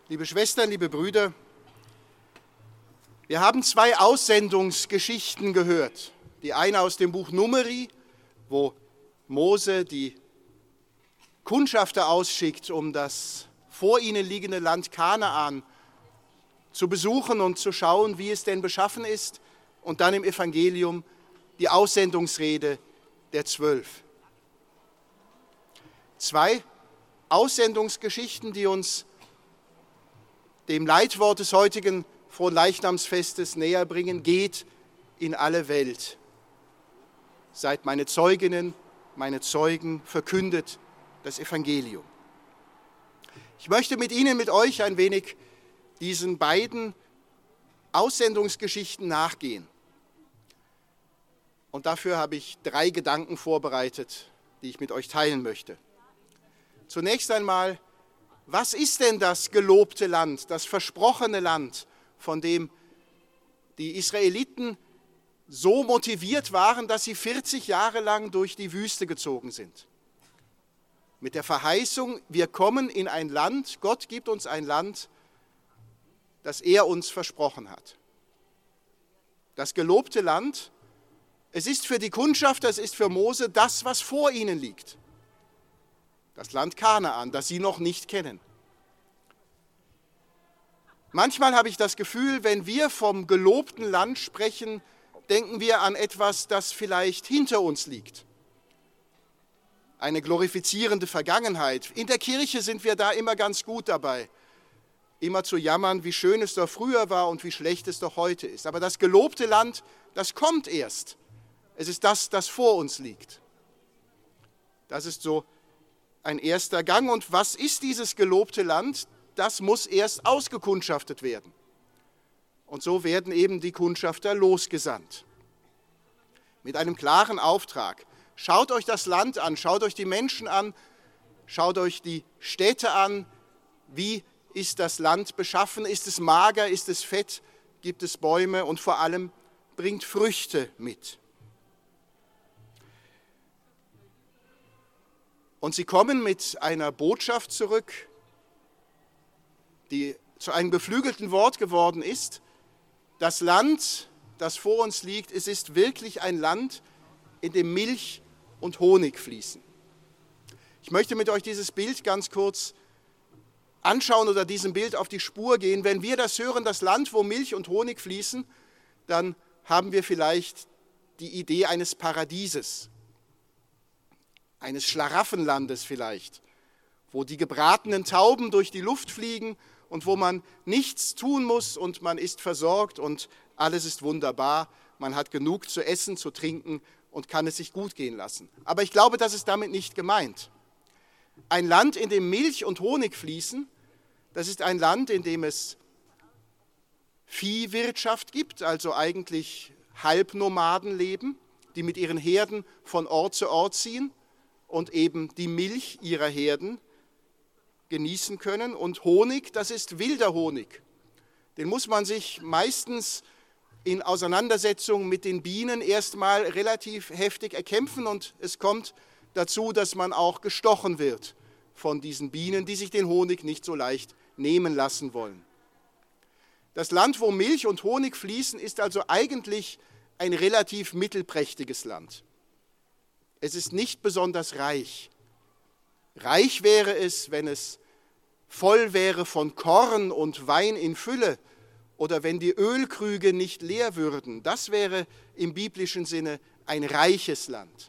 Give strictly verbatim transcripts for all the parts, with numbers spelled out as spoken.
Liebe Schwestern, liebe Brüder, wir haben zwei Aussendungsgeschichten gehört. Die eine aus dem Buch Numeri, wo Mose die Kundschafter ausschickt, um das vor ihnen liegende Land Kanaan zu besuchen und zu schauen, wie es denn beschaffen ist. Und dann im Evangelium die Aussendungsrede der Zwölf. Zwei Aussendungsgeschichten, die uns dem Leitwort des heutigen Fronleichnamsfestes näher bringen: Geht in alle Welt. Seid meine Zeuginnen, meine Zeugen, verkündet das Evangelium. Ich möchte mit Ihnen, mit euch ein wenig diesen beiden Aussendungsgeschichten nachgehen. Und dafür habe ich drei Gedanken vorbereitet, die ich mit euch teilen möchte. Zunächst einmal: Was ist denn das gelobte Land, das versprochene Land, von dem die Israeliten so motiviert waren, dass sie vierzig Jahre lang durch die Wüste gezogen sind? Mit der Verheißung, wir kommen in ein Land, Gott gibt uns ein Land, das er uns versprochen hat. Das gelobte Land, es ist für die Kundschafter, es ist für Mose das, was vor ihnen liegt. Das Land Kanaan, das sie noch nicht kennen. Manchmal habe ich das Gefühl, wenn wir vom gelobten Land sprechen, denken wir an etwas, das vielleicht hinter uns liegt. Eine glorifizierende Vergangenheit. In der Kirche sind wir da immer ganz gut dabei, immer zu jammern, wie schön es doch früher war und wie schlecht es doch heute ist. Aber das gelobte Land, das kommt erst. Es ist das, das vor uns liegt. Das ist so ein erster Gang. Und was ist dieses gelobte Land? Das muss erst ausgekundschaftet werden. Und so werden eben die Kundschafter losgesandt. Mit einem klaren Auftrag. Schaut euch das Land an, schaut euch die Menschen an, schaut euch die Städte an. Wie ist das Land beschaffen? Ist es mager? Ist es fett? Gibt es Bäume? Und vor allem bringt Früchte mit. Und sie kommen mit einer Botschaft zurück, die zu einem geflügelten Wort geworden ist. Das Land, das vor uns liegt, es ist wirklich ein Land, in dem Milch und Honig fließen. Ich möchte mit euch dieses Bild ganz kurz anschauen oder diesem Bild auf die Spur gehen. Wenn wir das hören, das Land, wo Milch und Honig fließen, dann haben wir vielleicht die Idee eines Paradieses, eines Schlaraffenlandes vielleicht, wo die gebratenen Tauben durch die Luft fliegen und wo man nichts tun muss und man ist versorgt und alles ist wunderbar. Man hat genug zu essen, zu trinken und kann es sich gut gehen lassen. Aber ich glaube, das ist damit nicht gemeint. Ein Land, in dem Milch und Honig fließen, das ist ein Land, in dem es Viehwirtschaft gibt, also eigentlich Halbnomaden leben, die mit ihren Herden von Ort zu Ort ziehen und eben die Milch ihrer Herden genießen können. Und Honig, das ist wilder Honig. Den muss man sich meistens in Auseinandersetzung mit den Bienen erstmal relativ heftig erkämpfen und es kommt dazu, dass man auch gestochen wird von diesen Bienen, die sich den Honig nicht so leicht nehmen lassen wollen. Das Land, wo Milch und Honig fließen, ist also eigentlich ein relativ mittelprächtiges Land. Es ist nicht besonders reich. Reich wäre es, wenn es voll wäre von Korn und Wein in Fülle oder wenn die Ölkrüge nicht leer würden. Das wäre im biblischen Sinne ein reiches Land.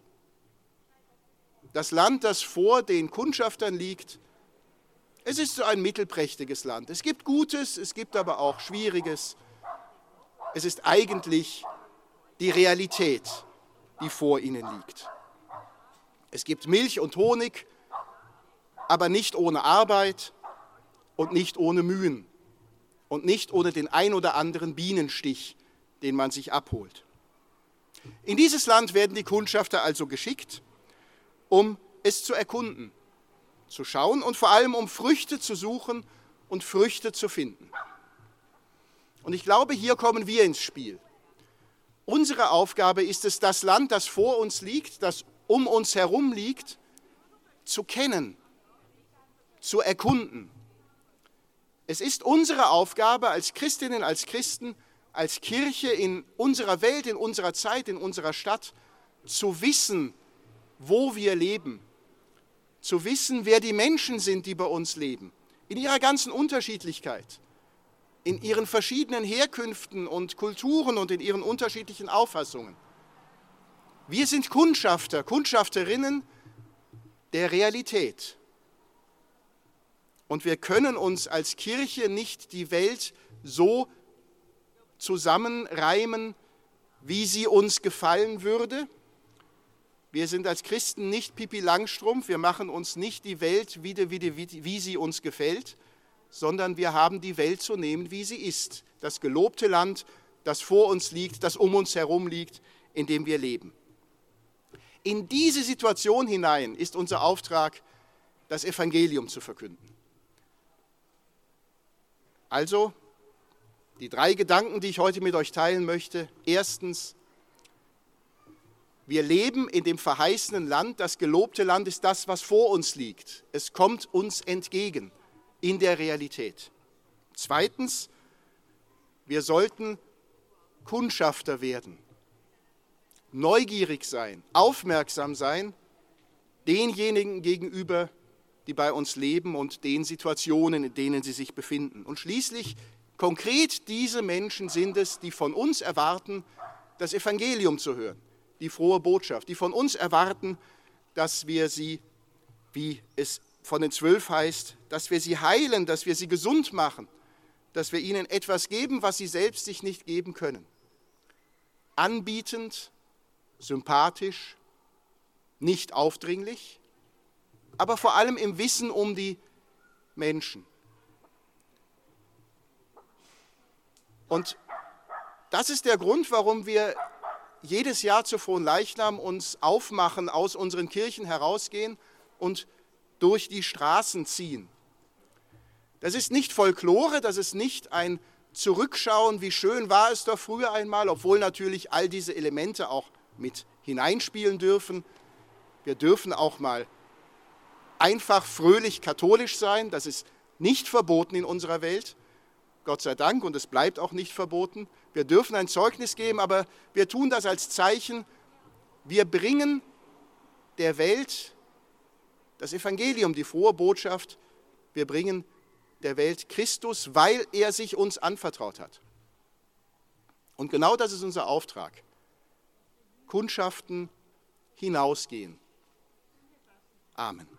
Das Land, das vor den Kundschaftern liegt, es ist so ein mittelprächtiges Land. Es gibt Gutes, es gibt aber auch Schwieriges. Es ist eigentlich die Realität, die vor ihnen liegt. Es gibt Milch und Honig, aber nicht ohne Arbeit und nicht ohne Mühen und nicht ohne den ein oder anderen Bienenstich, den man sich abholt. In dieses Land werden die Kundschafter also geschickt, um es zu erkunden, zu schauen und vor allem um Früchte zu suchen und Früchte zu finden. Und ich glaube, hier kommen wir ins Spiel. Unsere Aufgabe ist es, das Land, das vor uns liegt, das um uns herum liegt, zu kennen, zu erkunden. Es ist unsere Aufgabe als Christinnen, als Christen, als Kirche in unserer Welt, in unserer Zeit, in unserer Stadt, zu wissen, wo wir leben, zu wissen, wer die Menschen sind, die bei uns leben, in ihrer ganzen Unterschiedlichkeit, in ihren verschiedenen Herkünften und Kulturen und in ihren unterschiedlichen Auffassungen. Wir sind Kundschafter, Kundschafterinnen der Realität. Und wir können uns als Kirche nicht die Welt so zusammenreimen, wie sie uns gefallen würde. Wir sind als Christen nicht Pipi Langstrumpf, wir machen uns nicht die Welt wieder, wie, wie, wie sie uns gefällt, sondern wir haben die Welt zu nehmen, wie sie ist. Das gelobte Land, das vor uns liegt, das um uns herum liegt, in dem wir leben. In diese Situation hinein ist unser Auftrag, das Evangelium zu verkünden. Also, die drei Gedanken, die ich heute mit euch teilen möchte. Erstens, wir leben in dem verheißenen Land. Das gelobte Land ist das, was vor uns liegt. Es kommt uns entgegen in der Realität. Zweitens, wir sollten Kundschafter werden, neugierig sein, aufmerksam sein, denjenigen gegenüber, die bei uns leben und den Situationen, in denen sie sich befinden. Und schließlich, konkret diese Menschen sind es, die von uns erwarten, das Evangelium zu hören, die frohe Botschaft, die von uns erwarten, dass wir sie, wie es von den Zwölf heißt, dass wir sie heilen, dass wir sie gesund machen, dass wir ihnen etwas geben, was sie selbst sich nicht geben können. Anbietend, sympathisch, nicht aufdringlich, aber vor allem im Wissen um die Menschen. Und das ist der Grund, warum wir jedes Jahr zu Fronleichnam uns aufmachen, aus unseren Kirchen herausgehen und durch die Straßen ziehen. Das ist nicht Folklore, das ist nicht ein Zurückschauen, wie schön war es doch früher einmal, obwohl natürlich all diese Elemente auch mit hineinspielen dürfen. Wir dürfen auch mal einfach fröhlich katholisch sein, das ist nicht verboten in unserer Welt, Gott sei Dank, und es bleibt auch nicht verboten. Wir dürfen ein Zeugnis geben, aber wir tun das als Zeichen, wir bringen der Welt das Evangelium, die frohe Botschaft, wir bringen der Welt Christus, weil er sich uns anvertraut hat. Und genau das ist unser Auftrag. Kundschaften, hinausgehen. Amen.